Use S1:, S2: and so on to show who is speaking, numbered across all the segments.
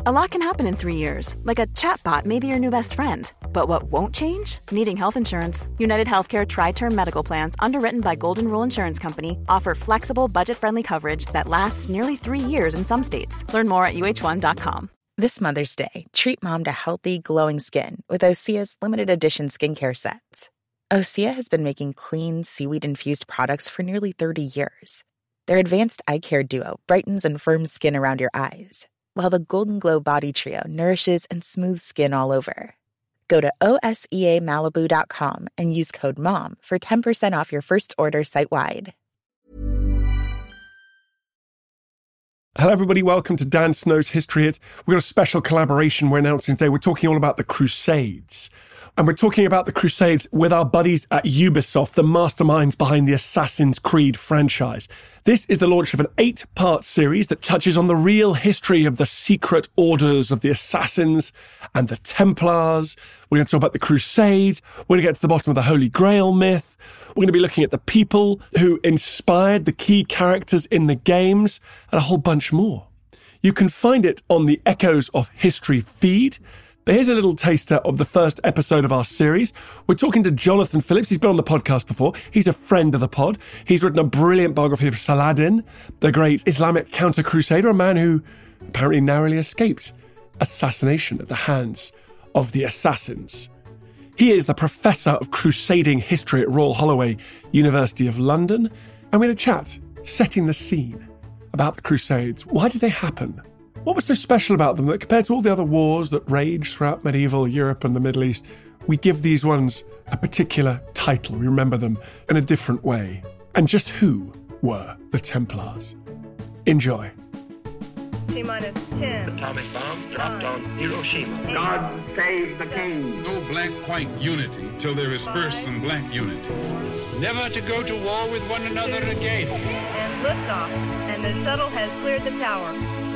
S1: A lot can happen in 3 years, like a chatbot may be your new best friend. But what won't change? Needing health insurance. United Healthcare Tri-Term Medical Plans, underwritten by Golden Rule Insurance Company, offer flexible, budget-friendly coverage that lasts nearly 3 years in some states. Learn more at uh1.com.
S2: This Mother's Day, treat mom to healthy, glowing skin with Osea's limited edition skincare sets. Osea has been making clean, seaweed-infused products for nearly 30 years. Their advanced eye care duo brightens and firms skin around your eyes, while the Golden Glow Body Trio nourishes and smooths skin all over. Go to OSEAMalibu.com and use code MOM for 10% off your first order site-wide.
S3: Hello everybody, welcome to Dan Snow's History Hit. We've got a special collaboration we're announcing today. We're talking all about the Crusades. And we're talking about the Crusades with our buddies at Ubisoft, the masterminds behind the Assassin's Creed franchise. This is the launch of an 8-part series that touches on the real history of the secret orders of the Assassins and the Templars. We're going to talk about the Crusades. We're going to get to the bottom of the Holy Grail myth. We're going to be looking at the people who inspired the key characters in the games and a whole bunch more. You can find it on the Echoes of History feed. But here's a little taster of the first episode of our series. We're talking to Jonathan Phillips. He's been on the podcast before. He's a friend of the pod. He's written a brilliant biography of Saladin, the great Islamic counter-crusader, a man who apparently narrowly escaped assassination at the hands of the assassins. He is the Professor of Crusading History at Royal Holloway, University of London. And we're going to chat, setting the scene, about the Crusades. Why did they happen? What was so special about them that compared to all the other wars that raged throughout medieval Europe and the Middle East, we give these ones a particular title. We remember them in a different way. And just who were the Templars? Enjoy.
S4: T-minus 10.
S5: Atomic bomb dropped on Hiroshima.
S6: God save the king.
S7: No black-white unity till there is first some black unity.
S8: Never to go to war with one another again.
S4: And liftoff. And the shuttle has cleared the tower.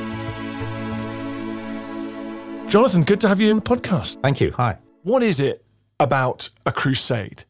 S3: Jonathan, good to have you in the podcast.
S9: Thank you. Hi.
S3: What is it about a crusade?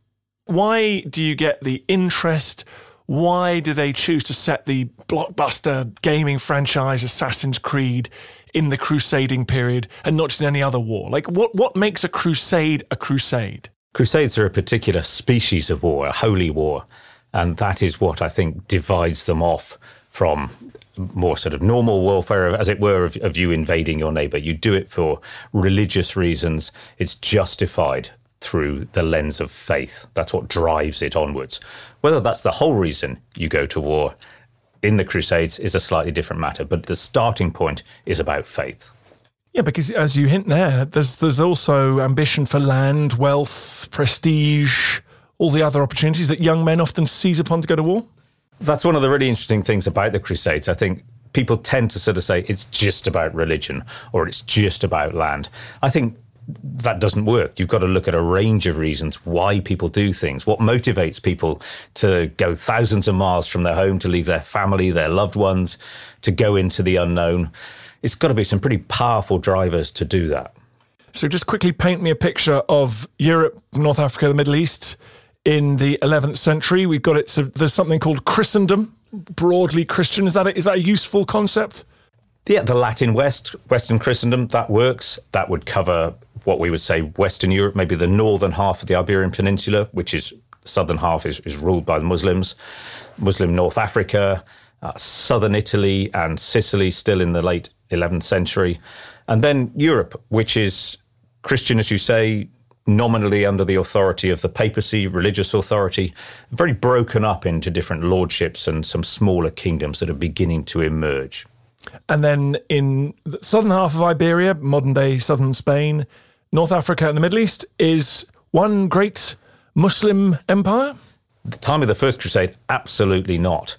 S3: Why do you get the interest? Why do they choose to set the blockbuster gaming franchise Assassin's Creed in the crusading period and not just in any other war? Like, what makes a crusade a crusade?
S9: Crusades are a particular species of war, a holy war, and that is what I think divides them off from more sort of normal warfare, as it were, of you invading your neighbour. You do it for religious reasons. It's justified through the lens of faith. That's what drives it onwards. Whether that's the whole reason you go to war in the Crusades is a slightly different matter, but the starting point is about faith.
S3: Yeah, because as you hint there, there's also ambition for land, wealth, prestige, all the other opportunities that young men often seize upon to go to war.
S9: That's one of the really interesting things about the Crusades. I think people tend to sort of say it's just about religion or it's just about land. I think that doesn't work. You've got to look at a range of reasons why people do things, what motivates people to go thousands of miles from their home, to leave their family, their loved ones, to go into the unknown. It's got to be some pretty powerful drivers to do that.
S3: So just quickly paint me a picture of Europe, North Africa, the Middle East in the 11th century. We've got it. So there's something called Christendom, broadly Christian. Is that a useful concept?
S9: Yeah, the Latin West, Western Christendom, that works. That would cover what we would say Western Europe, maybe the northern half of the Iberian Peninsula, which is southern half is ruled by the Muslims, Muslim North Africa, southern Italy and Sicily still in the late 11th century. And then Europe, which is Christian, as you say, nominally under the authority of the papacy, religious authority, very broken up into different lordships and some smaller kingdoms that are beginning to emerge.
S3: And then in the southern half of Iberia, modern-day southern Spain, North Africa and the Middle East is one great Muslim empire?
S9: At the time of the First Crusade, absolutely not.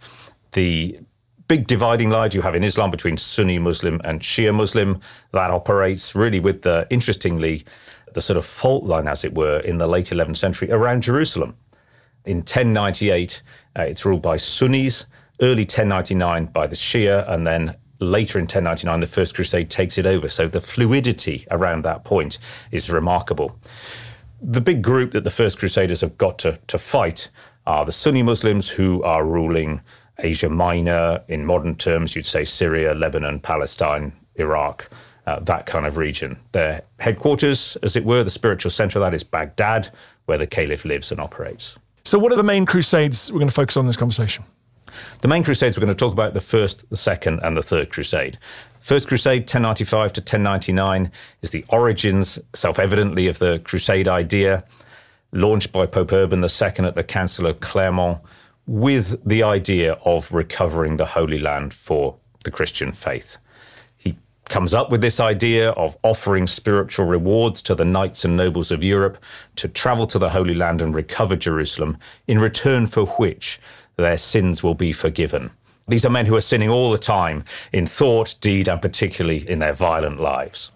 S9: The big dividing line you have in Islam between Sunni Muslim and Shia Muslim, that operates really with interestingly, the sort of fault line, as it were, in the late 11th century around Jerusalem. In 1098, it's ruled by Sunnis, early 1099 by the Shia, and then later in 1099, the First Crusade takes it over. So the fluidity around that point is remarkable. The big group that the First Crusaders have got to fight are the Sunni Muslims who are ruling Asia Minor. In modern terms, you'd say Syria, Lebanon, Palestine, Iraq, that kind of region. Their headquarters, as it were, the spiritual centre of that is Baghdad, where the caliph lives and operates.
S3: So what are the main crusades we're going to focus on in this conversation?
S9: The main crusades we're going to talk about the First, the Second and the Third Crusade. First Crusade, 1095 to 1099, is the origins, self-evidently, of the crusade idea, launched by Pope Urban II at the Council of Clermont, with the idea of recovering the Holy Land for the Christian faith. He comes up with this idea of offering spiritual rewards to the knights and nobles of Europe to travel to the Holy Land and recover Jerusalem, in return for which their sins will be forgiven. These are men who are sinning all the time in thought, deed, and particularly in their violent lives.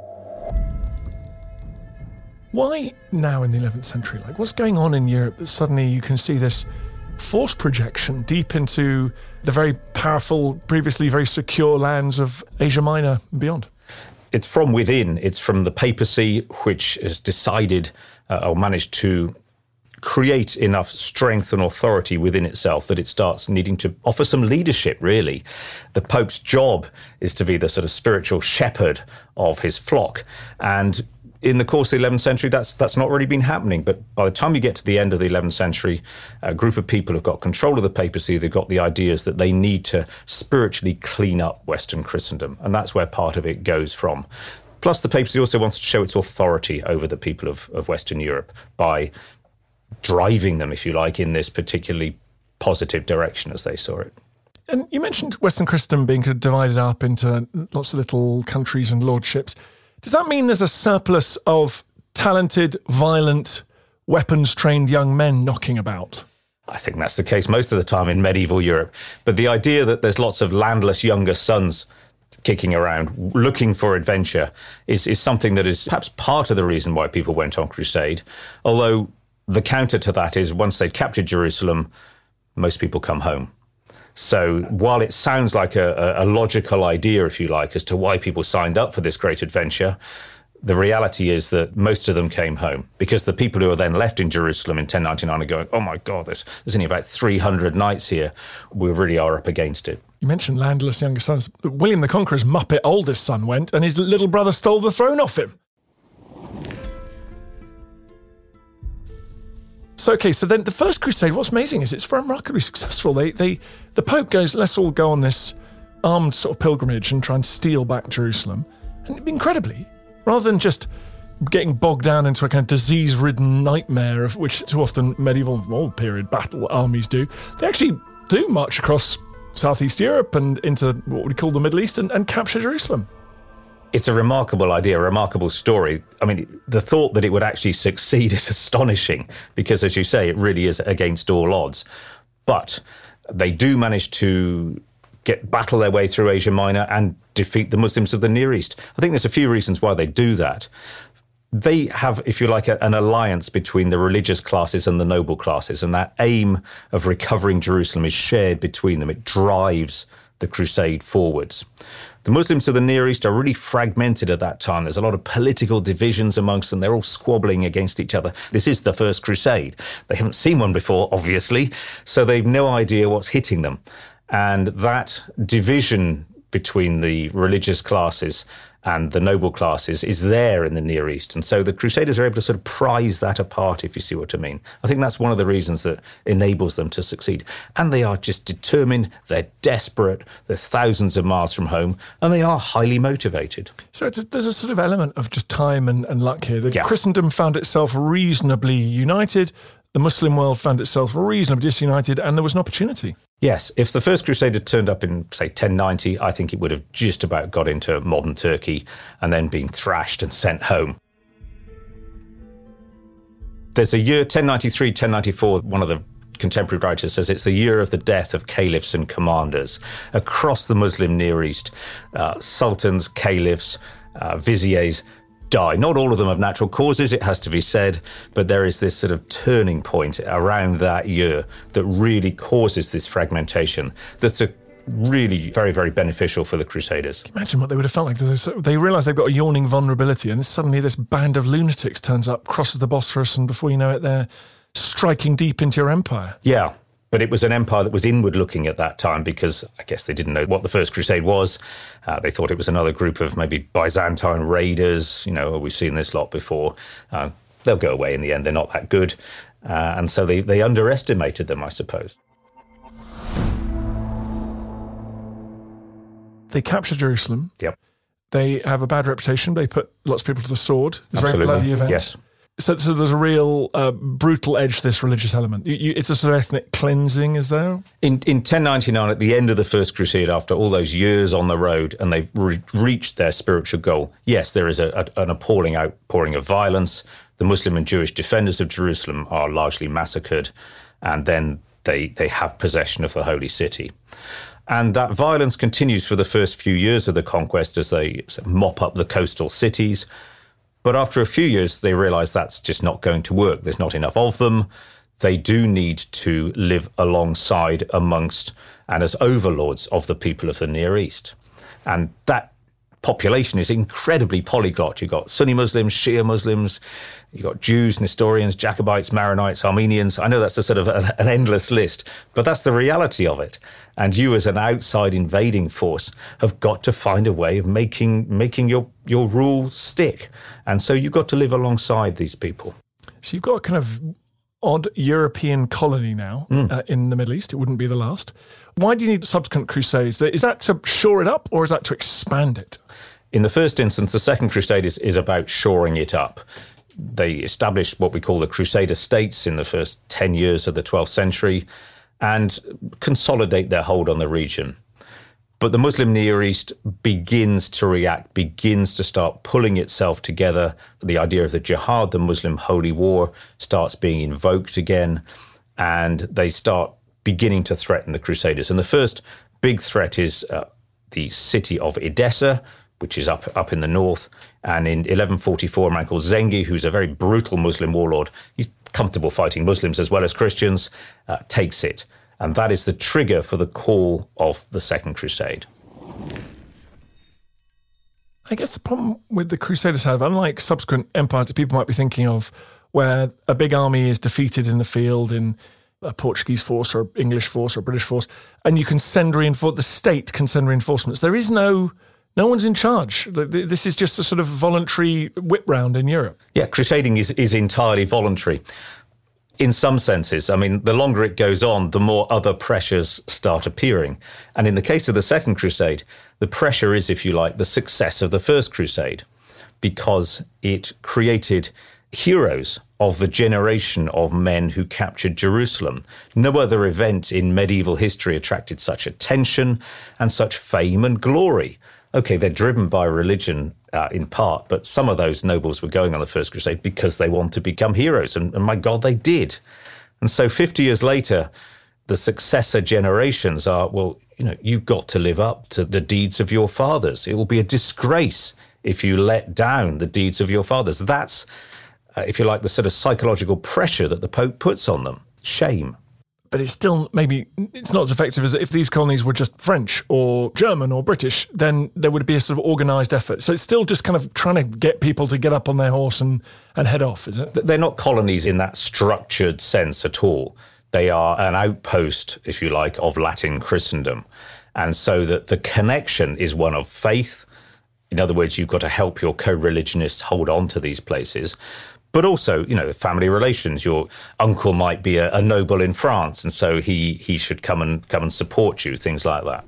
S3: Why now in the 11th century? Like, what's going on in Europe that suddenly you can see this force projection deep into the very powerful, previously very secure lands of Asia Minor and beyond?
S9: It's from within. It's from the papacy, which has decided or managed to create enough strength and authority within itself that it starts needing to offer some leadership, really. The Pope's job is to be the sort of spiritual shepherd of his flock. And in the course of the 11th century, that's not really been happening. But by the time you get to the end of the 11th century, a group of people have got control of the papacy. They've got the ideas that they need to spiritually clean up Western Christendom. And that's where part of it goes from. Plus, the papacy also wants to show its authority over the people of Western Europe by driving them, if you like, in this particularly positive direction as they saw it.
S3: And you mentioned Western Christendom being kind of divided up into lots of little countries and lordships. Does that mean there's a surplus of talented, violent, weapons-trained young men knocking about?
S9: I think that's the case most of the time in medieval Europe. But the idea that there's lots of landless younger sons kicking around, looking for adventure, is something that is perhaps part of the reason why people went on crusade. Although the counter to that is once they'd captured Jerusalem, most people come home. So while it sounds like a logical idea, if you like, as to why people signed up for this great adventure, the reality is that most of them came home, because the people who are then left in Jerusalem in 1099 are going, oh my God, there's only about 300 knights here. We really are up against it. You
S3: mentioned landless younger sons. William the Conqueror's Muppet oldest son went, and his little brother stole the throne off him. So then the First Crusade, what's amazing is it's remarkably successful. The Pope goes, let's all go on this armed sort of pilgrimage and try and steal back Jerusalem. And incredibly, rather than just getting bogged down into a kind of disease-ridden nightmare, of which too often medieval period battle armies do, they actually do march across Southeast Europe and into what we call the Middle East and capture Jerusalem.
S9: It's a remarkable idea, a remarkable story. I mean, the thought that it would actually succeed is astonishing because, as you say, it really is against all odds. But they do manage to battle their way through Asia Minor and defeat the Muslims of the Near East. I think there's a few reasons why they do that. They have, if you like, an alliance between the religious classes and the noble classes, and that aim of recovering Jerusalem is shared between them. It drives the crusade forwards. The Muslims of the Near East are really fragmented at that time. There's a lot of political divisions amongst them. They're all squabbling against each other. This is the First Crusade. They haven't seen one before, obviously, so they've no idea what's hitting them. And that division between the religious classes and the noble classes is there in the Near East. And so the Crusaders are able to sort of prize that apart, if you see what I mean. I think that's one of the reasons that enables them to succeed. And they are just determined, they're desperate, they're thousands of miles from home, and they are highly motivated.
S3: So there's a sort of element of just time and luck here. Christendom found itself reasonably united, the Muslim world found itself reasonably disunited, and there was an opportunity.
S9: Yes, if the First Crusade had turned up in, say, 1090, I think it would have just about got into modern Turkey and then been thrashed and sent home. There's a year, 1093, 1094, one of the contemporary writers says it's the year of the death of caliphs and commanders. Across the Muslim Near East, sultans, caliphs, viziers die. Not all of them of natural causes, it has to be said, but there is this sort of turning point around that year that really causes this fragmentation that's really very, very beneficial for the Crusaders.
S3: Can you imagine what they would have felt like? They realise they've got a yawning vulnerability, and suddenly this band of lunatics turns up, crosses the Bosphorus, and before you know it, they're striking deep into your empire.
S9: Yeah. But it was an empire that was inward-looking at that time because I guess they didn't know what the First Crusade was. They thought it was another group of maybe Byzantine raiders. We've seen this lot before. They'll go away in the end. They're not that good. And so they underestimated them, I suppose.
S3: They capture Jerusalem.
S9: Yep.
S3: They have a bad reputation. They put lots of people to the sword. It's a very bloody event.
S9: Yes.
S3: So there's a real brutal edge to this religious element. It's a sort of ethnic cleansing, is there?
S9: In 1099, at the end of the First Crusade, after all those years on the road, and they've reached their spiritual goal, yes, there is an appalling outpouring of violence. The Muslim and Jewish defenders of Jerusalem are largely massacred, and then they have possession of the holy city. And that violence continues for the first few years of the conquest as they mop up the coastal cities. But after a few years, they realize that's just not going to work. There's not enough of them. They do need to live alongside, amongst, and as overlords of the people of the Near East. And that population is incredibly polyglot. You've got Sunni Muslims, Shia Muslims, you've got Jews, Nestorians, Jacobites, Maronites, Armenians. I know that's a sort of an endless list, but that's the reality of it. And you, as an outside invading force, have got to find a way of making your rule stick. And so you've got to live alongside these people.
S3: So you've got a kind of odd European colony now in the Middle East. It wouldn't be the last. Why do you need subsequent crusades? Is that to shore it up or is that to expand it?
S9: In the first instance, the Second Crusade is about shoring it up. They established what we call the Crusader states in the first 10 years of the 12th century and consolidate their hold on the region. But the Muslim Near East begins to react, begins to start pulling itself together. The idea of the jihad, the Muslim holy war, starts being invoked again, and they start beginning to threaten the Crusaders. And the first big threat is the city of Edessa, which is up in the north. And in 1144, a man called Zengi, who's a very brutal Muslim warlord, he's comfortable fighting Muslims as well as Christians, takes it. And that is the trigger for the call of the Second Crusade.
S3: I guess the problem with the Crusaders have, unlike subsequent empires that people might be thinking of, where a big army is defeated in the field in a Portuguese force or English force or British force, and you can send the state can send reinforcements. There is no one's in charge. This is just a sort of voluntary whip round in Europe. Yeah,
S9: crusading is entirely voluntary. In some senses, I mean, the longer it goes on, the more other pressures start appearing. And in the case of the Second Crusade, the pressure is, if you like, the success of the First Crusade, because it created heroes of the generation of men who captured Jerusalem. No other event in medieval history attracted such attention and such fame and glory. Okay, they're driven by religion in part, but some of those nobles were going on the First Crusade because they want to become heroes, and my God, they did. And so 50 years later, the successor generations are, well, you've got to live up to the deeds of your fathers. It will be a disgrace if you let down the deeds of your fathers. That's, if you like, the sort of psychological pressure that the Pope puts on them. Shame.
S3: But it's still, maybe it's not as effective as if these colonies were just French or German or British, then there would be a sort of organised effort. So it's still just kind of trying to get people to get up on their horse and head off, is it?
S9: They're not colonies in that structured sense at all. They are an outpost, if you like, of Latin Christendom. And so that the connection is one of faith. In other words, you've got to help your co-religionists hold on to these places. But also, family relations. Your uncle might be a noble in France, and so he should come and support you, things like that.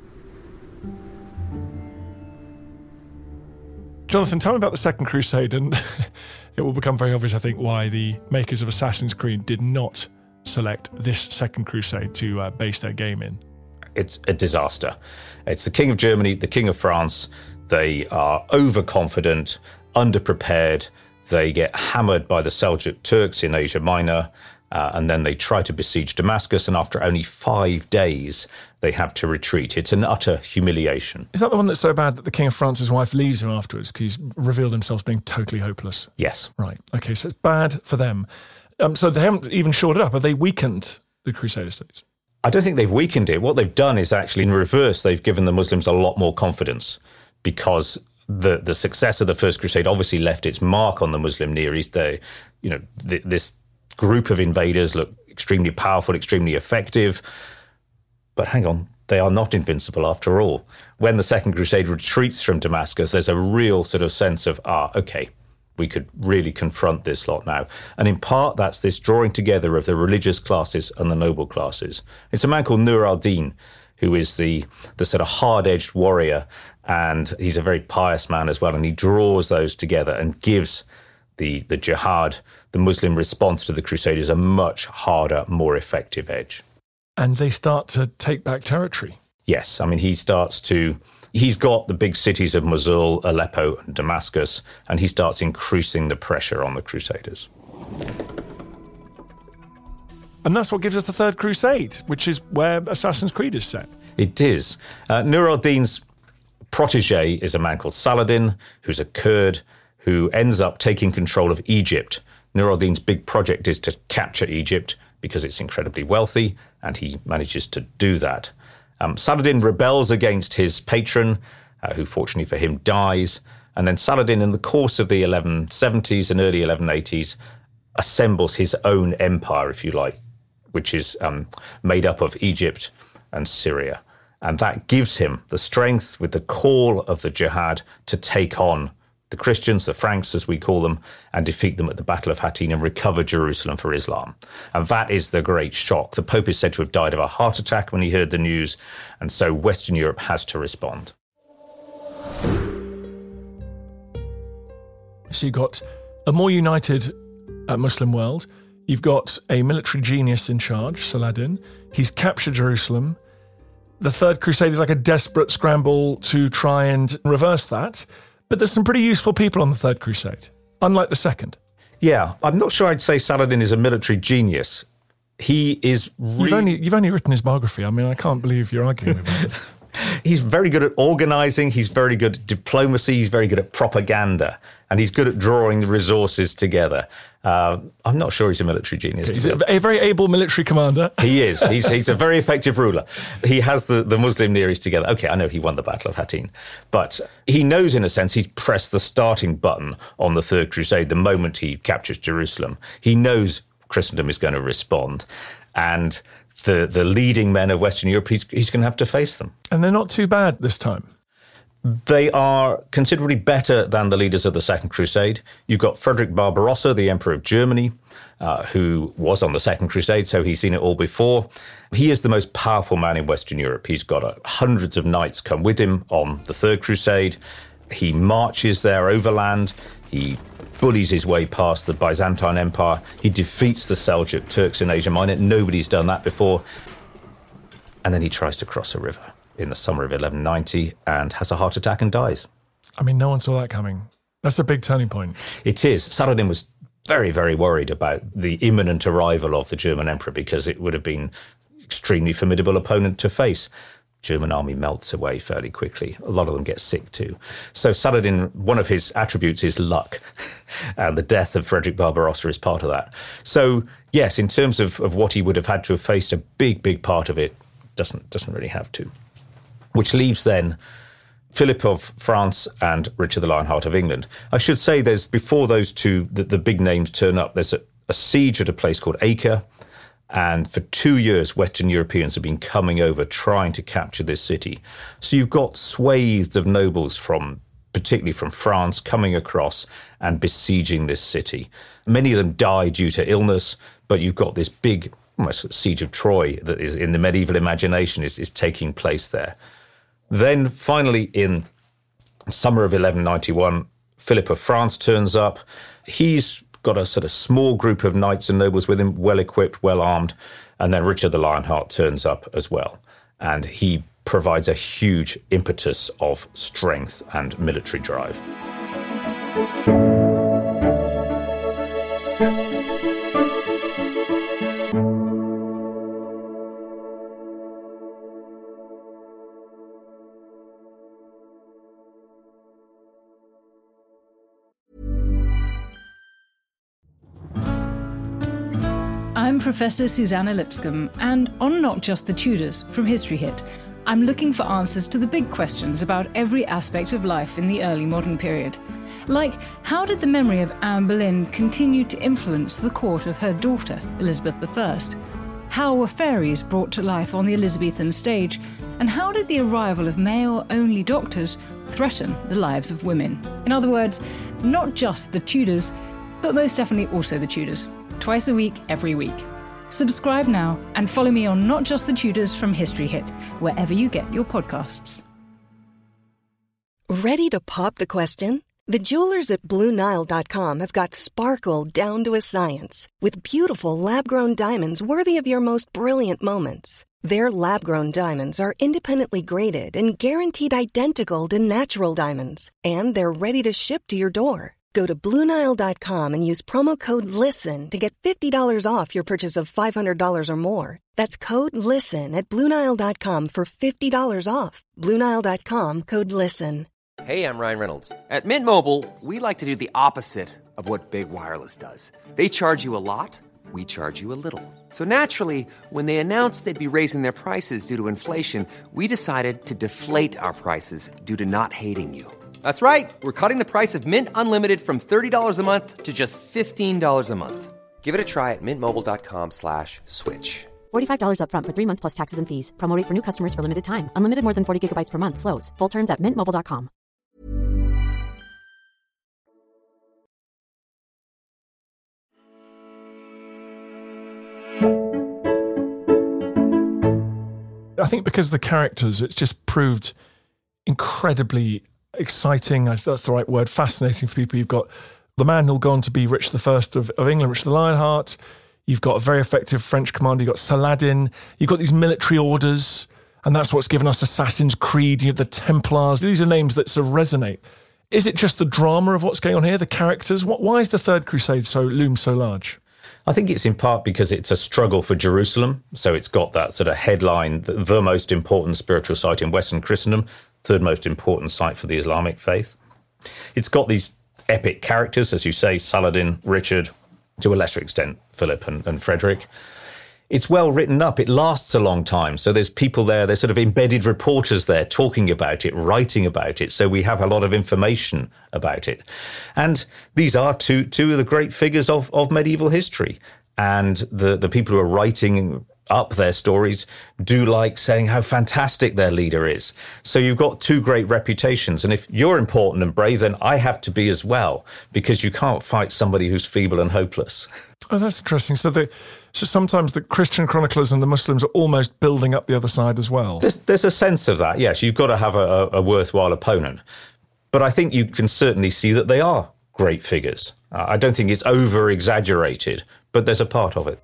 S3: Jonathan, tell me about the Second Crusade, and it will become very obvious, I think, why the makers of Assassin's Creed did not select this Second Crusade to base their game in.
S9: It's a disaster. It's the King of Germany, the King of France. They are overconfident, underprepared. They get hammered by the Seljuk Turks in Asia Minor, and then they try to besiege Damascus, and after only 5 days, they have to retreat. It's an utter humiliation.
S3: Is that the one that's so bad that the King of France's wife leaves him afterwards because he's revealed himself as being totally hopeless?
S9: Yes.
S3: Right. Okay, so it's bad for them. So they haven't even shored it up. Have they weakened the Crusader states?
S9: I don't think they've weakened it. What they've done is actually, in reverse, they've given the Muslims a lot more confidence, because the success of the First Crusade obviously left its mark on the Muslim Near East. This group of invaders look extremely powerful, extremely effective. But hang on, they are not invincible after all. When the Second Crusade retreats from Damascus, there's a real sort of sense of, okay, we could really confront this lot now. And in part, that's this drawing together of the religious classes and the noble classes. It's a man called Nur al-Din, who is the sort of hard-edged warrior, and he's a very pious man as well, and he draws those together and gives the jihad, the Muslim response to the Crusaders, a much harder, more effective edge.
S3: And they start to take back territory.
S9: Yes, I mean, he's got the big cities of Mosul, Aleppo, and Damascus, and he starts increasing the pressure on the Crusaders.
S3: And that's what gives us the Third Crusade, which is where Assassin's Creed is set.
S9: It is. Nur al-Din's protege is a man called Saladin, who's a Kurd, who ends up taking control of Egypt. Nur al-Din's big project is to capture Egypt because it's incredibly wealthy, and he manages to do that. Saladin rebels against his patron, who fortunately for him dies, and then Saladin, in the course of the 1170s and early 1180s, assembles his own empire, if you like, which is made up of Egypt and Syria. And that gives him the strength, with the call of the jihad, to take on the Christians, the Franks as we call them, and defeat them at the Battle of Hattin and recover Jerusalem for Islam. And that is the great shock. The Pope is said to have died of a heart attack when he heard the news, and so Western Europe has to respond.
S3: So you've got a more united Muslim world. You've got a military genius in charge, Saladin. He's captured Jerusalem. The Third Crusade is like a desperate scramble to try and reverse that. But there's some pretty useful people on the Third Crusade, unlike the Second. Yeah,
S9: I'm not sure I'd say Saladin is a military genius. He is
S3: You've only written his biography. I mean, I can't believe you're arguing with that.
S9: He's very good at organising, he's very good at diplomacy, he's very good at propaganda, and he's good at drawing the resources together. I'm not sure he's a military genius.
S3: He's a very able military commander.
S9: He is. He's a very effective ruler. He has the Muslim Near East together. Okay, I know he won the Battle of Hattin, but he knows, in a sense, he's pressed the starting button on the Third Crusade the moment he captures Jerusalem. He knows Christendom is going to respond, and the leading men of Western Europe, he's going to have to face them.
S3: And they're not too bad this time.
S9: They are considerably better than the leaders of the Second Crusade. You've got Frederick Barbarossa, the Emperor of Germany, who was on the Second Crusade, so he's seen it all before. He is the most powerful man in Western Europe. He's got hundreds of knights come with him on the Third Crusade. He marches there overland. He bullies his way past the Byzantine Empire. He defeats the Seljuk Turks in Asia Minor. Nobody's done that before. And then he tries to cross a river in the summer of 1190 and has a heart attack and dies.
S3: I mean, no one saw that coming. That's a big turning point.
S9: It is. Saladin was very, very worried about the imminent arrival of the German emperor because it would have been an extremely formidable opponent to face. German army melts away fairly quickly. A lot of them get sick too. So Saladin, one of his attributes is luck. And the death of Frederick Barbarossa is part of that. So yes, in terms of what he would have had to have faced, a big, big part of it doesn't really have to. Which leaves then Philip of France and Richard the Lionheart of England. I should say before those two, the big names turn up, there's a siege at a place called Acre. And for 2 years, Western Europeans have been coming over trying to capture this city. So you've got swathes of nobles particularly from France, coming across and besieging this city. Many of them die due to illness, but you've got this big, almost siege of Troy that is in the medieval imagination is taking place there. Then finally, in summer of 1191, Philip of France turns up. He's got a sort of small group of knights and nobles with him, well-equipped, well-armed, and then Richard the Lionheart turns up as well. And he provides a huge impetus of strength and military drive.
S10: I'm Professor Susanna Lipscomb, and on Not Just the Tudors from History Hit, I'm looking for answers to the big questions about every aspect of life in the early modern period. Like, how did the memory of Anne Boleyn continue to influence the court of her daughter, Elizabeth I? How were fairies brought to life on the Elizabethan stage? And how did the arrival of male-only doctors threaten the lives of women? In other words, not just the Tudors, but most definitely also the Tudors. Twice a week, every week. Subscribe now and follow me on Not Just the Tudors from History Hit, wherever you get your podcasts.
S11: Ready to pop the question? The jewelers at BlueNile.com have got sparkle down to a science with beautiful lab-grown diamonds worthy of your most brilliant moments. Their lab-grown diamonds are independently graded and guaranteed identical to natural diamonds, and they're ready to ship to your door. Go to BlueNile.com and use promo code LISTEN to get $50 off your purchase of $500 or more. That's code LISTEN at BlueNile.com for $50 off. BlueNile.com, code LISTEN.
S12: Hey, I'm Ryan Reynolds. At Mint Mobile, we like to do the opposite of what Big Wireless does. They charge you a lot, we charge you a little. So naturally, when they announced they'd be raising their prices due to inflation, we decided to deflate our prices due to not hating you. That's right. We're cutting the price of Mint Unlimited from $30 a month to just $15 a month. Give it a try at mintmobile.com/switch.
S13: $45 up front for 3 months plus taxes and fees. Promo rate for new customers for limited time. Unlimited more than 40 gigabytes per month. Slows full terms at mintmobile.com.
S3: I think because of the characters, it's just proved incredibly exciting, if that's the right word, fascinating for people. You've got the man who'll go on to be Richard I of England, Richard the Lionheart. You've got a very effective French commander. You've got Saladin. You've got these military orders, and that's what's given us Assassin's Creed. You have the Templars. These are names that sort of resonate. Is it just the drama of what's going on here, the characters? Why is the Third Crusade looms so large?
S9: I think it's in part because it's a struggle for Jerusalem. So it's got that sort of headline, the most important spiritual site in Western Christendom, third most important site for the Islamic faith. It's got these epic characters, as you say, Saladin, Richard, to a lesser extent, Philip and Frederick. It's well written up. It lasts a long time. So there's people there, there's sort of embedded reporters there talking about it, writing about it. So we have a lot of information about it. And these are two of the great figures of medieval history. And the people who are writing up their stories do like saying how fantastic their leader is. So you've got two great reputations. And if you're important and brave, then I have to be as well, because you can't fight somebody who's feeble and hopeless.
S3: Oh, that's interesting. So sometimes the Christian chroniclers and the Muslims are almost building up the other side as well.
S9: There's a sense of that, yes. You've got to have a worthwhile opponent. But I think you can certainly see that they are great figures. I don't think it's over-exaggerated, but there's a part of it.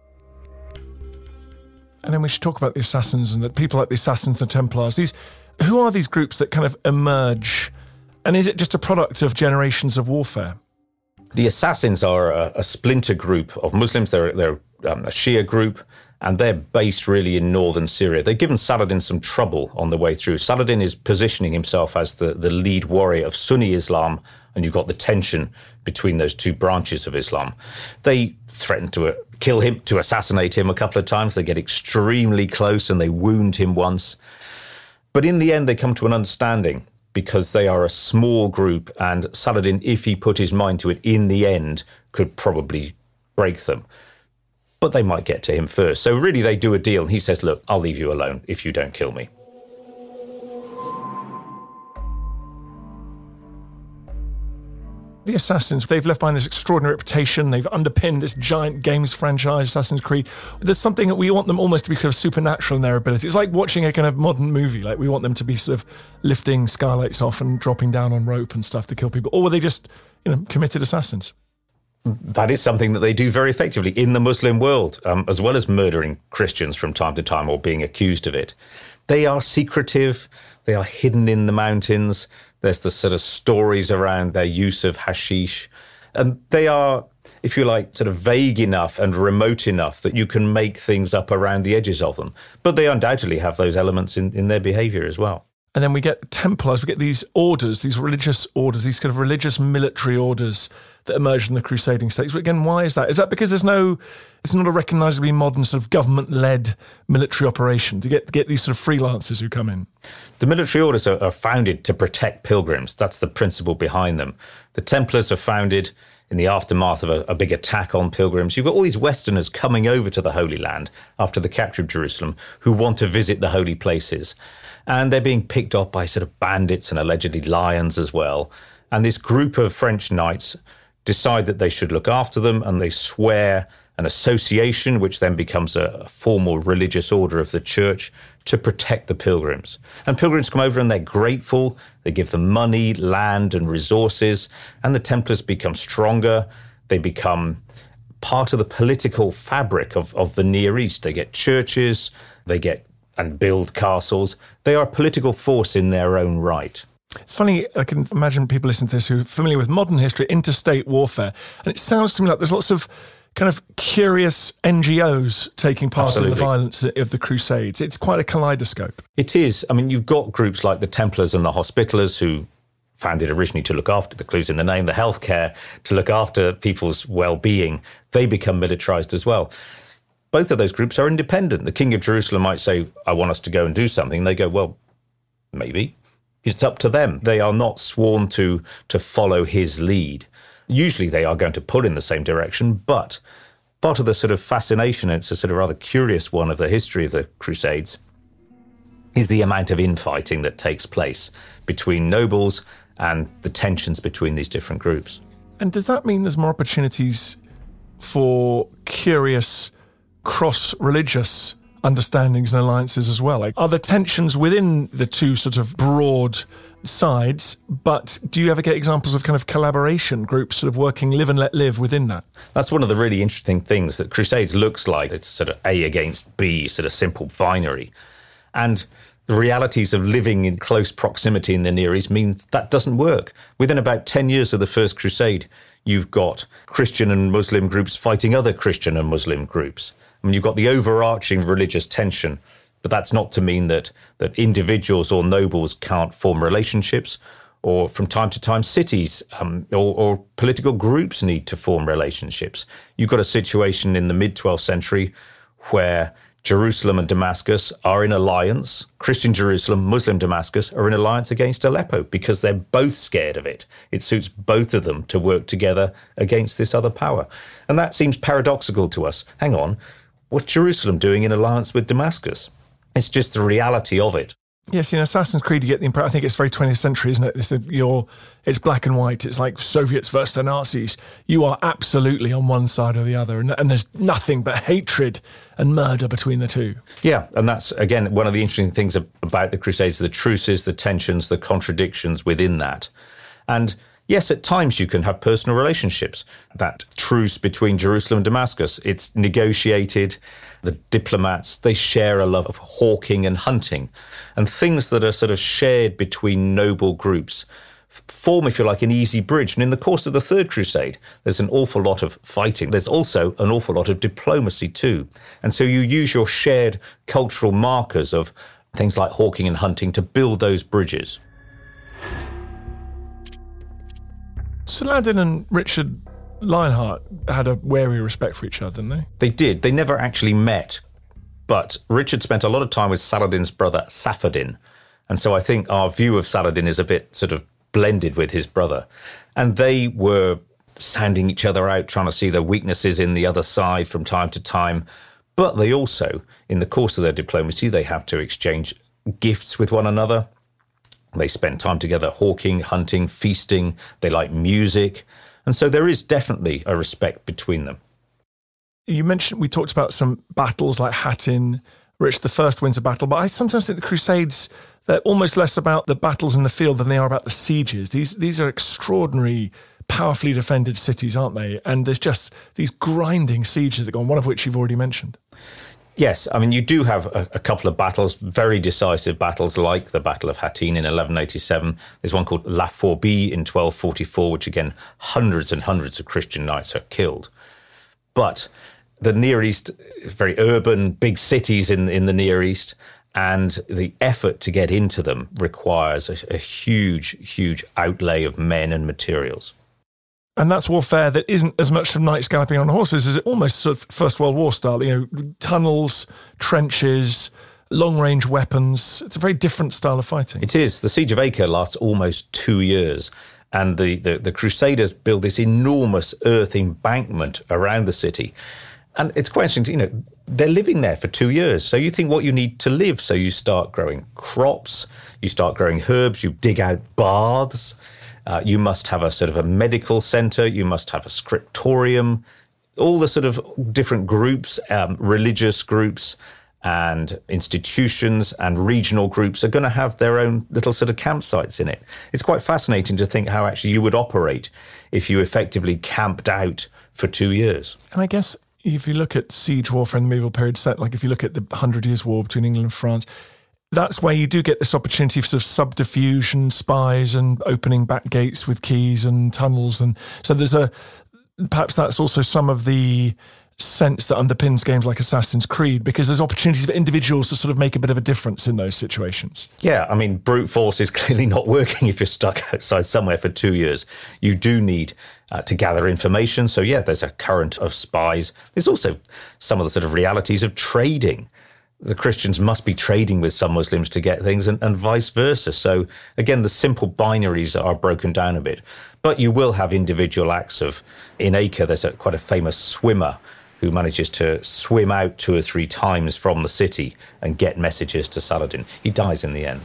S3: And then we should talk about the assassins and the people like the assassins and the Templars. Who are these groups that kind of emerge? And is it just a product of generations of warfare?
S9: The assassins are a splinter group of Muslims. They're a Shia group, and they're based really in northern Syria. They've given Saladin some trouble on the way through. Saladin is positioning himself as the lead warrior of Sunni Islam, and you've got the tension between those two branches of Islam. They threaten to kill him, to assassinate him a couple of times. They get extremely close and they wound him once. But in the end, they come to an understanding, because they are a small group, and Saladin, if he put his mind to it, in the end, could probably break them. But they might get to him first. So really, they do a deal, and he says, look, I'll leave you alone if you don't kill me.
S3: The assassins, they've left behind this extraordinary reputation. They've underpinned this giant games franchise, Assassin's Creed. There's something that we want them almost to be sort of supernatural in their ability. It's like watching a kind of modern movie. Like, we want them to be sort of lifting skylights off and dropping down on rope and stuff to kill people. Or were they just, committed assassins?
S9: That is something that they do very effectively in the Muslim world, as well as murdering Christians from time to time or being accused of it. They are secretive. They are hidden in the mountains. There's the sort of stories around their use of hashish. And they are, if you like, sort of vague enough and remote enough that you can make things up around the edges of them. But they undoubtedly have those elements in their behaviour as well.
S3: And then we get Templars, we get these orders, these religious orders, these kind of religious military orders that emerged in the crusading states. But again, why is that? Is that because it's not a recognisably modern sort of government-led military operation to get these sort of freelancers who come in?
S9: The military orders are founded to protect pilgrims. That's the principle behind them. The Templars are founded in the aftermath of a big attack on pilgrims. You've got all these Westerners coming over to the Holy Land after the capture of Jerusalem who want to visit the holy places. And they're being picked up by sort of bandits and allegedly lions as well. And this group of French knights decide that they should look after them, and they swear an association, which then becomes a formal religious order of the church, to protect the pilgrims. And pilgrims come over and they're grateful. They give them money, land and resources, and the Templars become stronger. They become part of the political fabric of the Near East. They get churches, they get and build castles. They are a political force in their own right.
S3: It's funny, I can imagine people listening to this who are familiar with modern history, interstate warfare, and it sounds to me like there's lots of kind of curious NGOs taking part in the violence of the Crusades. It's quite a kaleidoscope.
S9: It is. I mean, you've got groups like the Templars and the Hospitallers who founded originally to look after, the clues in the name, the healthcare, to look after people's well-being. They become militarized as well. Both of those groups are independent. The King of Jerusalem might say, I want us to go and do something. They go, well, maybe. It's up to them. They are not sworn to follow his lead. Usually they are going to pull in the same direction, but part of the sort of fascination, it's a sort of rather curious one of the history of the Crusades, is the amount of infighting that takes place between nobles and the tensions between these different groups.
S3: And does that mean there's more opportunities for curious cross-religious understandings and alliances as well? Like, are there tensions within the two sort of broad sides, but do you ever get examples of kind of collaboration groups sort of working live and let live within that?
S9: That's one of the really interesting things that Crusades looks like. It's sort of A against B, sort of simple binary. And the realities of living in close proximity in the Near East means that doesn't work. Within about 10 years of the First Crusade, you've got Christian and Muslim groups fighting other Christian and Muslim groups. I mean, you've got the overarching religious tension, but that's not to mean that individuals or nobles can't form relationships, or from time to time cities or political groups need to form relationships. You've got a situation in the mid-12th century where Jerusalem and Damascus are in alliance. Christian Jerusalem, Muslim Damascus are in alliance against Aleppo because they're both scared of it. It suits both of them to work together against this other power. And that seems paradoxical to us. Hang on. What's Jerusalem doing in alliance with Damascus? It's just the reality of it.
S3: Yes, in Assassin's Creed, you get the impression, I think it's very 20th century, isn't it? It's black and white. It's like Soviets versus the Nazis. You are absolutely on one side or the other, and there's nothing but hatred and murder between the two.
S9: Yeah, and that's, again, one of the interesting things about the Crusades, the truces, the tensions, the contradictions within that. And yes, at times you can have personal relationships. That truce between Jerusalem and Damascus, it's negotiated. The diplomats, they share a love of hawking and hunting, and things that are sort of shared between noble groups form, if you like, an easy bridge. And in the course of the Third Crusade, there's an awful lot of fighting. There's also an awful lot of diplomacy too. And so you use your shared cultural markers of things like hawking and hunting to build those bridges.
S3: Saladin and Richard Lionheart had a wary respect for each other, didn't they?
S9: They did. They never actually met. But Richard spent a lot of time with Saladin's brother, Safaddin. And so I think our view of Saladin is a bit sort of blended with his brother. And they were sounding each other out, trying to see the weaknesses in the other side from time to time. But they also, in the course of their diplomacy, they have to exchange gifts with one another. They spend time together hawking, hunting, feasting. They like music. And so there is definitely a respect between them.
S3: You mentioned, we talked about some battles like Hattin. Richard I wins a battle, but I sometimes think the Crusades, they're almost less about the battles in the field than they are about the sieges. These are extraordinary, powerfully defended cities, aren't they? And there's just these grinding sieges that go on, one of which you've already mentioned.
S9: Yes, I mean, you do have a couple of battles, very decisive battles, like the Battle of Hattin in 1187. There's one called La Forbie in 1244, which, again, hundreds and hundreds of Christian knights are killed. But the Near East is very urban, big cities in the Near East, And the effort to get into them requires a huge, huge outlay of men and materials.
S3: And that's warfare that isn't as much of knights galloping on horses as it almost sort of First World War style, tunnels, trenches, long-range weapons. It's a very different style of fighting.
S9: It is. The Siege of Acre lasts almost 2 years. And the Crusaders build this enormous earth embankment around the city. And it's quite interesting, they're living there for 2 years. So you think what you need to live. So you start growing crops, you start growing herbs, you dig out baths. You must have a sort of a medical centre. You must have a scriptorium. All the sort of different groups, religious groups and institutions and regional groups are going to have their own little sort of campsites in it. It's quite fascinating to think how actually you would operate if you effectively camped out for 2 years.
S3: And I guess if you look at siege warfare in the medieval period set, like if you look at the 100 Years' War between England and France, that's where you do get this opportunity for sort of subterfuge and spies and opening back gates with keys and tunnels. And so perhaps that's also some of the sense that underpins games like Assassin's Creed, because there's opportunities for individuals to sort of make a bit of a difference in those situations.
S9: Yeah, I mean, brute force is clearly not working if you're stuck outside somewhere for 2 years. You do need to gather information. So yeah, there's a current of spies. There's also some of the sort of realities of trading. The Christians must be trading with some Muslims to get things and vice versa. So again, the simple binaries are broken down a bit. But you will have individual acts of, in Acre, there's quite a famous swimmer who manages to swim out 2 or 3 times from the city and get messages to Saladin. He dies in the end.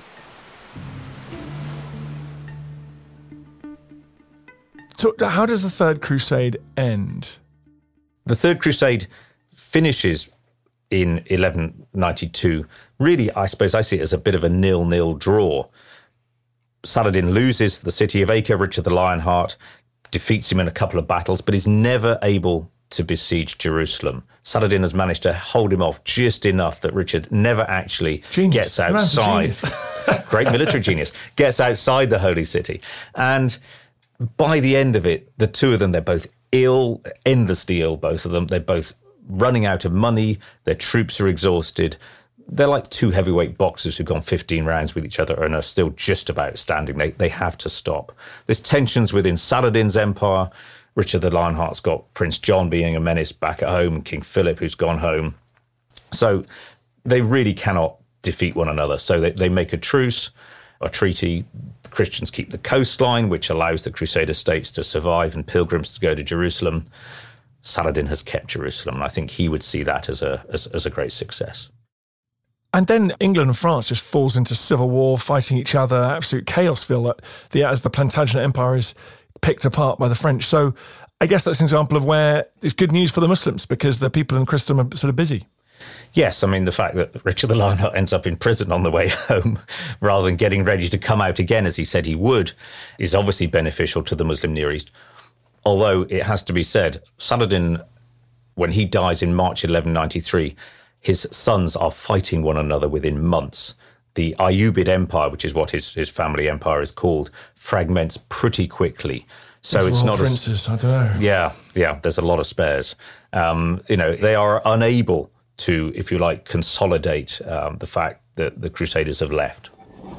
S3: So how does the Third Crusade end?
S9: The Third Crusade finishes in 1192. Really, I suppose I see it as a bit of a 0-0 draw. Saladin loses the city of Acre. Richard the Lionheart defeats him in a couple of battles, but is never able to besiege Jerusalem. Saladin has managed to hold him off just enough that Richard never actually gets outside. Great military genius. Gets outside the Holy City. And by the end of it, the two of them, they're both ill, endlessly ill, both of them. They're both running out of money. Their troops are exhausted. They're like two heavyweight boxers who've gone 15 rounds with each other and are still just about standing. They have to stop. There's tensions within Saladin's empire. Richard the Lionheart's got Prince John being a menace back at home, and King Philip, who's gone home. So they really cannot defeat one another. So they make a truce, a treaty. The Christians keep the coastline, which allows the Crusader states to survive and pilgrims to go to Jerusalem. Saladin has kept Jerusalem, and I think he would see that as a great success.
S3: And then England and France just falls into civil war, fighting each other, absolute chaos feel as the Plantagenet Empire is picked apart by the French. So I guess that's an example of where it's good news for the Muslims because the people in Christendom are sort of busy.
S9: Yes, I mean, the fact that Richard the Lionheart ends up in prison on the way home rather than getting ready to come out again, as he said he would, is obviously beneficial to the Muslim Near East. Although it has to be said, Saladin, when he dies in March 1193, his sons are fighting one another within months. The Ayyubid Empire, which is what his family empire is called, fragments pretty quickly. So it's not
S3: princes, I don't know.
S9: Yeah, there's a lot of spares. They are unable to, if you like, consolidate the fact that the Crusaders have left.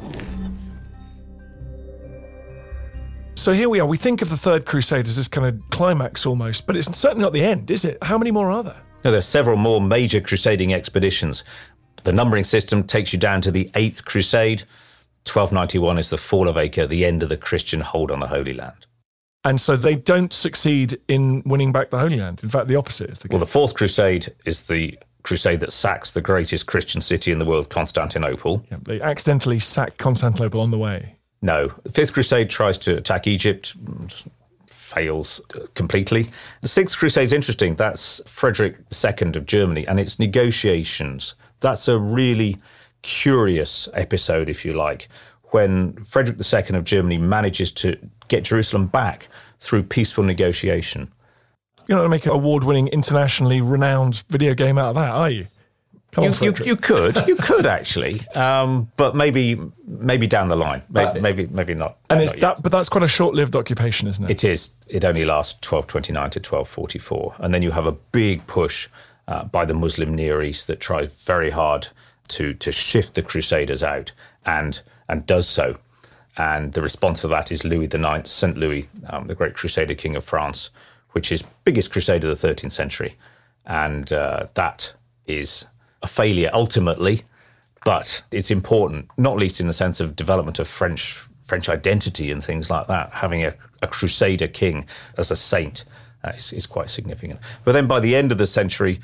S3: So here we are. We think of the Third Crusade as this kind of climax almost, but it's certainly not the end, is it? How many more are there?
S9: No, there are several more major crusading expeditions. The numbering system takes you down to the 8th Crusade. 1291 is the fall of Acre, the end of the Christian hold on the Holy Land.
S3: And so they don't succeed in winning back the Holy Land. In fact, the opposite is the case.
S9: Well, the 4th Crusade is the crusade that sacks the greatest Christian city in the world, Constantinople.
S3: Yeah, they accidentally sack Constantinople on the way.
S9: No. The 5th Crusade tries to attack Egypt, just fails completely. The 6th Crusade is interesting. That's Frederick II of Germany, and it's negotiations. That's a really curious episode, if you like, when Frederick II of Germany manages to get Jerusalem back through peaceful negotiation.
S3: You're not going to make an award-winning, internationally renowned video game out of that, are you?
S9: You could actually, but maybe down the line, maybe not.
S3: And but that's quite a short-lived occupation, isn't it?
S9: It is. It only lasts 1229 to 1244, and then you have a big push by the Muslim Near East that tries very hard to shift the Crusaders out, and does so. And the response to that is Louis IX, St. Louis, the great Crusader king of France, which is biggest crusade of the 13th century. And that is a failure ultimately, but it's important, not least in the sense of development of French identity and things like that. Having a Crusader king as a saint is quite significant. But then by the end of the century,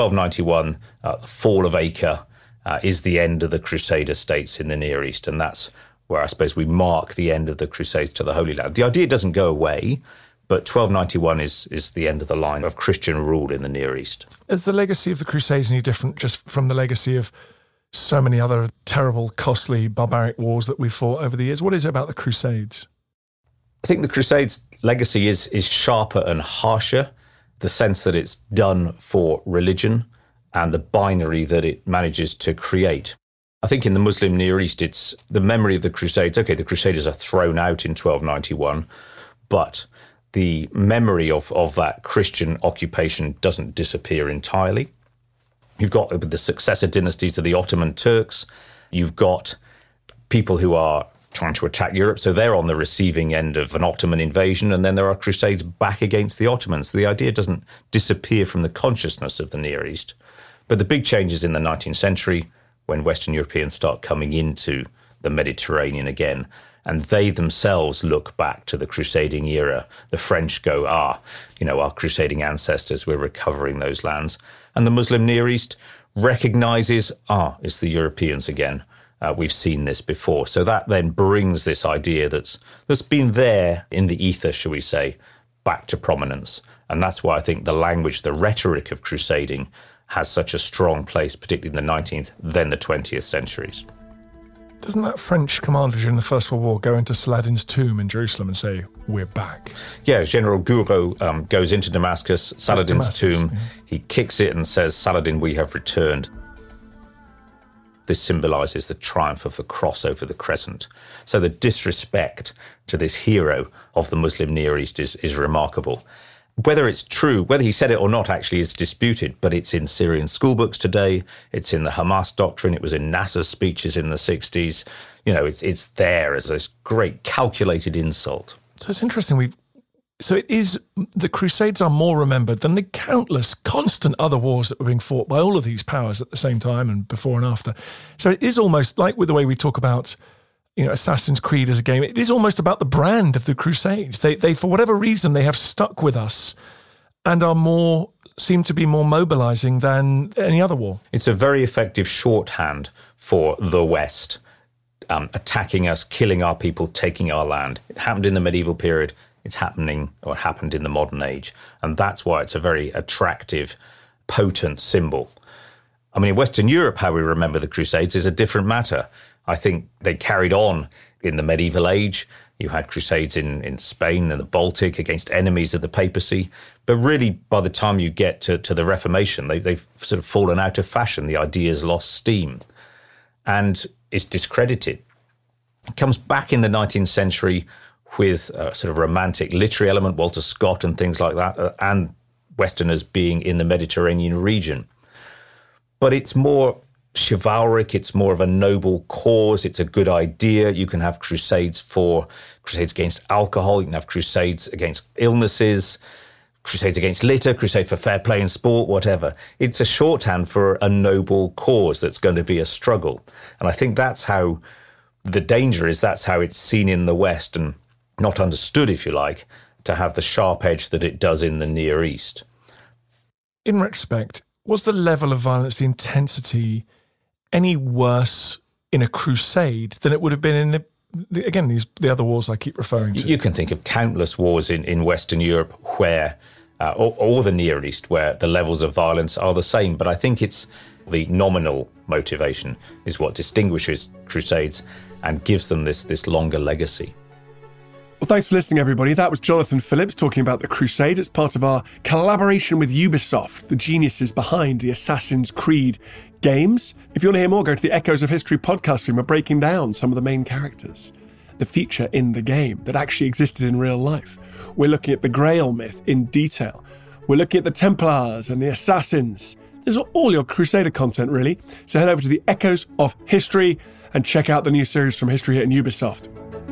S9: 1291, the fall of Acre is the end of the Crusader states in the Near East, and that's where I suppose we mark the end of the Crusades to the Holy Land. The idea doesn't go away, but 1291 is the end of the line of Christian rule in the Near East.
S3: Is the legacy of the Crusades any different just from the legacy of so many other terrible, costly, barbaric wars that we've fought over the years? What is it about the Crusades?
S9: I think the Crusades' legacy is sharper and harsher, the sense that it's done for religion and the binary that it manages to create. I think in the Muslim Near East, it's the memory of the Crusades. Okay, the Crusaders are thrown out in 1291, but the memory of that Christian occupation doesn't disappear entirely. You've got the successor dynasties of the Ottoman Turks. You've got people who are trying to attack Europe, so they're on the receiving end of an Ottoman invasion, and then there are crusades back against the Ottomans. The idea doesn't disappear from the consciousness of the Near East. But the big changes in the 19th century, when Western Europeans start coming into the Mediterranean again, and they themselves look back to the crusading era. The French go, our crusading ancestors, we're recovering those lands. And the Muslim Near East recognizes, it's the Europeans again. We've seen this before. So that then brings this idea that's been there in the ether, shall we say, back to prominence. And that's why I think the language, the rhetoric of crusading has such a strong place, particularly in the 19th, then the 20th centuries.
S3: Doesn't that French commander during the First World War go into Saladin's tomb in Jerusalem and say, we're back?
S9: Yeah, General Gouraud goes into Damascus, Saladin's tomb. Yeah. He kicks it and says, Saladin, we have returned. This symbolises the triumph of the cross over the crescent. So the disrespect to this hero of the Muslim Near East is remarkable. Whether it's true, whether he said it or not actually is disputed, but it's in Syrian schoolbooks today. It's in the Hamas doctrine. It was in Nasser's speeches in the 60s. It's there as this great calculated insult.
S3: So it's interesting. The Crusades are more remembered than the countless constant other wars that were being fought by all of these powers at the same time and before and after. So it is almost like with the way we talk about Assassin's Creed as a game, it is almost about the brand of the Crusades. They for whatever reason, they have stuck with us and seem to be more mobilizing than any other war.
S9: It's a very effective shorthand for the West attacking us, killing our people, taking our land. It happened in the medieval period. It's happening, or it happened in the modern age. And that's why it's a very attractive, potent symbol. I mean, in Western Europe, how we remember the Crusades is a different matter. I think they carried on in the medieval age. You had crusades in Spain and the Baltic against enemies of the papacy. But really, by the time you get to the Reformation, they've sort of fallen out of fashion. The idea's lost steam and is discredited. It comes back in the 19th century with a sort of romantic literary element, Walter Scott and things like that, and Westerners being in the Mediterranean region. But it's more chivalric, it's more of a noble cause, it's a good idea. You can have crusades against alcohol, you can have crusades against illnesses, crusades against litter, crusade for fair play in sport, whatever. It's a shorthand for a noble cause that's going to be a struggle. And I think that's how the danger is, that's how it's seen in the West and not understood, if you like, to have the sharp edge that it does in the Near East.
S3: In retrospect, was the level of violence, the intensity, any worse in a crusade than it would have been in the other wars I keep referring to?
S9: You can think of countless wars in Western Europe where, or the Near East, where the levels of violence are the same. But I think it's the nominal motivation is what distinguishes crusades and gives them this longer legacy.
S3: Well, thanks for listening, everybody. That was Jonathan Phillips talking about the Crusade as part of our collaboration with Ubisoft, the geniuses behind the Assassin's Creed games. If you want to hear more, go to the Echoes of History podcast stream. We're breaking down some of the main characters that feature in the game that actually existed in real life. We're looking at the Grail myth in detail. We're looking at the Templars and the Assassins, There's all your Crusader content, really. So head over to the Echoes of History and check out the new series from History Hit and Ubisoft.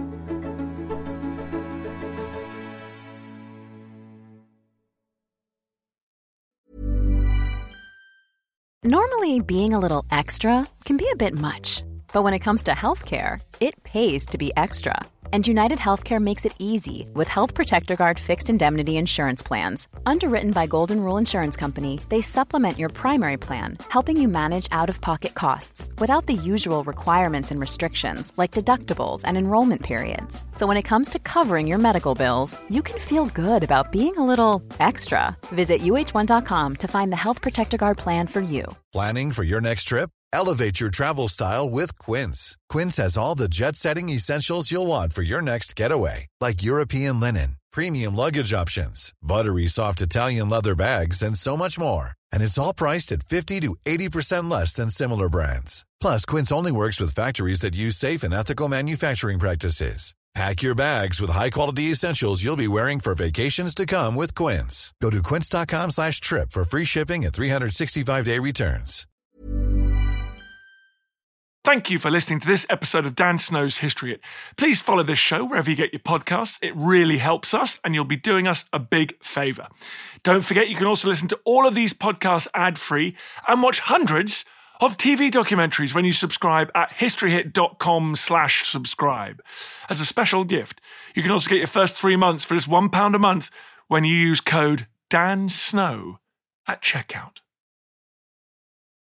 S1: Normally, being a little extra can be a bit much. But when it comes to healthcare, it pays to be extra. And United Healthcare makes it easy with Health Protector Guard fixed indemnity insurance plans. Underwritten by Golden Rule Insurance Company, they supplement your primary plan, helping you manage out-of-pocket costs without the usual requirements and restrictions like deductibles and enrollment periods. So when it comes to covering your medical bills, you can feel good about being a little extra. Visit uh1.com to find the Health Protector Guard plan for you.
S14: Planning for your next trip? Elevate your travel style with Quince. Quince has all the jet-setting essentials you'll want for your next getaway, like European linen, premium luggage options, buttery soft Italian leather bags, and so much more. And it's all priced at 50 to 80% less than similar brands. Plus, Quince only works with factories that use safe and ethical manufacturing practices. Pack your bags with high-quality essentials you'll be wearing for vacations to come with Quince. Go to quince.com/trip for free shipping and 365-day returns.
S3: Thank you for listening to this episode of Dan Snow's History Hit. Please follow this show wherever you get your podcasts. It really helps us, and you'll be doing us a big favour. Don't forget, you can also listen to all of these podcasts ad-free and watch hundreds of TV documentaries when you subscribe at historyhit.com/subscribe. As a special gift, you can also get your first 3 months for just £1 a month when you use code DANSNOW at checkout.